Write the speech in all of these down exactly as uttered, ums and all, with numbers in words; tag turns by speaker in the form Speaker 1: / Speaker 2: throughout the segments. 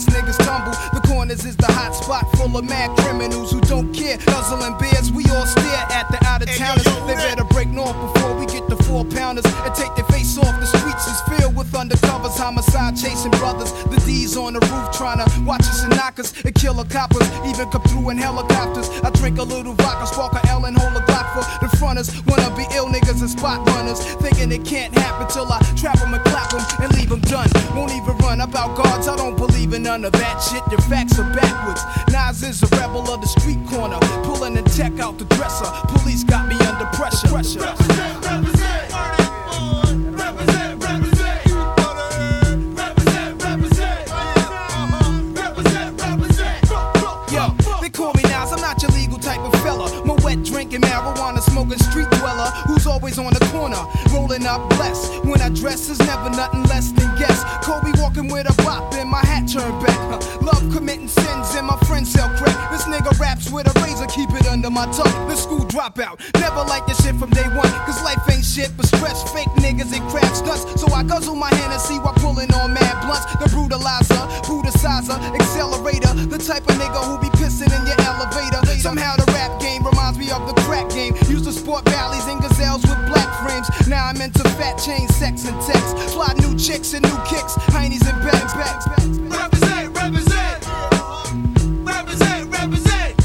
Speaker 1: spots niggas tumble. The corners is the hot spot full of mad criminals who don't care. Guzzling beers, we all stare at the out of towners. They better break north before we get the four pounders and take their face off. The streets is filled with undercovers, homicide chasing brothers. The D's on the roof trying to watch us and knock us and kill the coppers. Even come through in helicopters. I drink a little vodka, spark a L and hold a Glock for the fronters. Wanna be ill niggas and spot runners, thinking it can't happen till I trap them and clap them and leave them done. Won't even run about guards, I don't believe in none of that shit. Your facts are backwards. Nas is a rebel of the street corner, pulling the tech out the dresser. Police got me under pressure. pressure.
Speaker 2: Represent, represent, represent, represent, represent, represent, represent, represent.
Speaker 1: Yo, they call me Nas, I'm not your legal type of fella. My wet drinking, marijuana smoking street dweller who's always on the corner, rolling up blessed. When I dress is never nothing less than guess. Kobe walking with a bop and my hat turned back. Huh. Love committing sins and my friends sell crack. This nigga raps with a razor, keep it under my tongue. The school dropout, never like this shit from day one. Cause life ain't shit but stress, fake niggas and crab stunts. So I guzzle my Hennessy while pulling on mad blunts. The brutalizer, brutalizer, accelerator. The type of nigga who be pissing in your elevator. Somehow the rap game reminds me of the crack game. Used to sport valleys and gazelles with black frames. Now I'm into fat chains, sex and text. Fly new chicks and new kicks, heinies and bags, bags, bags.
Speaker 2: Represent, represent, represent, represent,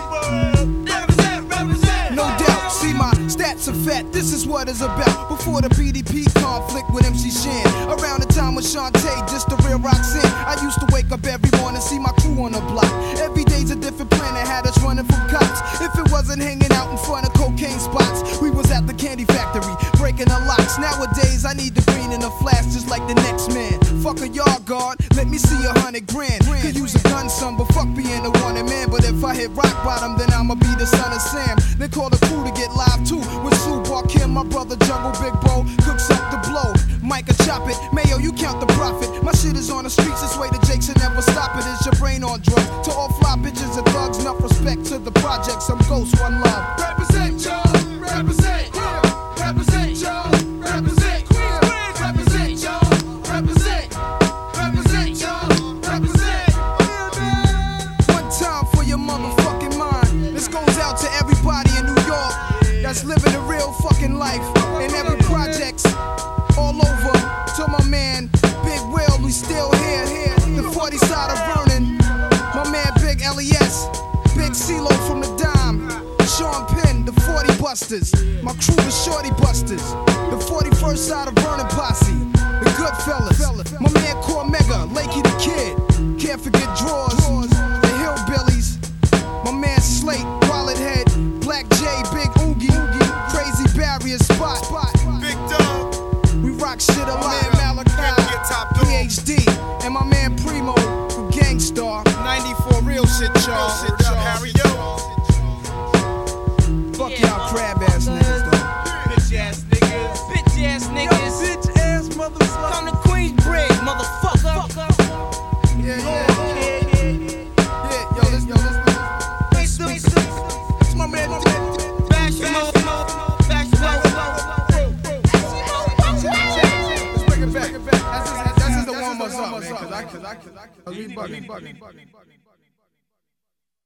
Speaker 2: represent, represent.
Speaker 1: No doubt, see my stats are fat, this is what it's about. Before the P D P conflict with M C Shan, around the time with Shantae, just the real Roxanne. I used to wake up every morning, see my crew on the block. Every day's a different planet, had us running from cops. If it wasn't hanging out in front of cocaine spots, we was at the candy factory, breaking the locks. Nowadays, I need the green in a flash, just like the next man. Fuck a yard guard, let me see a hundred grand. Could use a gun, son, but fuck being a wanted man. But if I hit rock bottom, then I'ma be the son of Sam. Then call the crew to get live too. With Sue Barkim, my brother Jungle Big Bo, cooks up the blow. Micah chop it, Mayo, you count the profit. My shit is on the streets, this way the Jakes will never stop it. Is your brain on drugs? To all fly bitches and thugs, enough respect to the projects. I'm Ghost, one love.
Speaker 2: Represent, y'all, represent, represent, y'all, represent, Queens, represent, y'all, represent, represent, y'all, represent.
Speaker 1: One time for your motherfucking mind. This goes out to everybody in New York that's living a real fucking life. In every projects, all over. To my man, Big Will, we still here, here. The forty side of Vernon. My man, Big L E S. Big CeeLo from the Dime. Sean Penn, the forty Busters. My crew, the Shorty Busters. The forty-first side of Vernon Posse. The Goodfellas. My man, Cormega, Lakey the Kid. Can't forget Drawers. The Hillbillies. My man, Slate, Wallet Head. Black J, Big Oogie. Crazy Barrier Spot.
Speaker 2: Big Dog,
Speaker 1: We rock shit a lot. Malachi, P H D, and my man Primo from Gangstar. ninety-four real shit, y'all.
Speaker 2: Harry Yo,
Speaker 1: Fuck y'all crab ass niggas, though.
Speaker 2: bitch ass niggas,
Speaker 3: Bitch ass niggas.
Speaker 1: Bitch ass motherfucker.
Speaker 3: Come to Queensbridge, motherfucker.
Speaker 1: Yeah, yeah. Yeah, yo, this, yo, this, this. It's my man.
Speaker 3: Bash him up, bash him up.
Speaker 1: Let's bring it back. That's just, that's just the warm us up, man. Cause I, cause I, cause I, cause we bugging, bugging, bugging, bugging.